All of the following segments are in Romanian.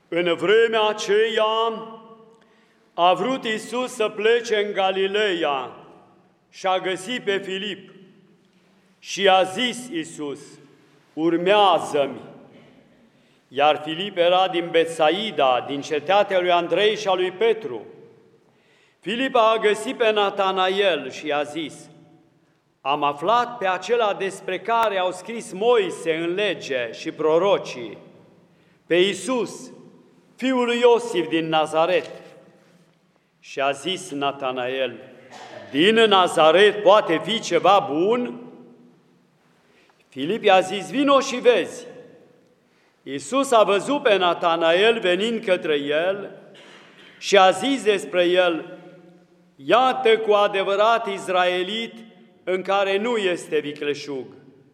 În vremea aceea a vrut Iisus să plece în Galileea și a găsit pe Filip și i-a zis Iisus: urmează-mi. Iar Filip era din Betsaida, din cetatea lui Andrei și a lui Petru. Filip a găsit pe Natanael și i-a zis: am aflat pe acela despre care au scris Moise în lege și prorocii, pe Iisus, fiul lui Iosif din Nazaret. Și a zis Natanael: din Nazaret poate fi ceva bun? Filip i-a zis: vino și vezi. Iisus a văzut pe Natanael venind către el și a zis despre el: iată cu adevărat izraelit în care nu este vicleșug.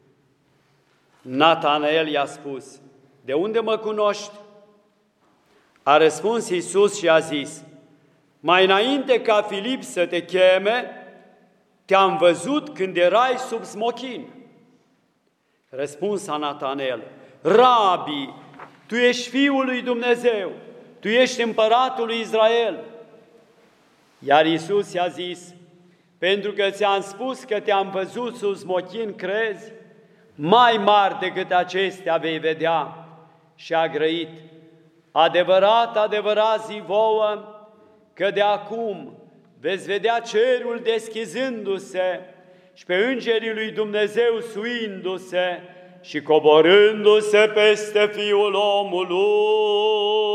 Natanael i-a spus: de unde mă cunoști? A răspuns Iisus și a zis: mai înainte ca Filip să te cheme, te-am văzut când erai sub smochin. Răspunsa Natanael: Rabi, tu ești Fiul lui Dumnezeu, tu ești împăratul lui Israel. Iar Iisus i-a zis: pentru că ți-am spus că te-am văzut sub smochin, crezi? Mai mari decât acestea vei vedea. Și a grăit: adevărat, adevărat zic vouă, că de acum veți vedea cerul deschizându-se și pe îngerii lui Dumnezeu suindu-se și coborându-se peste Fiul omului.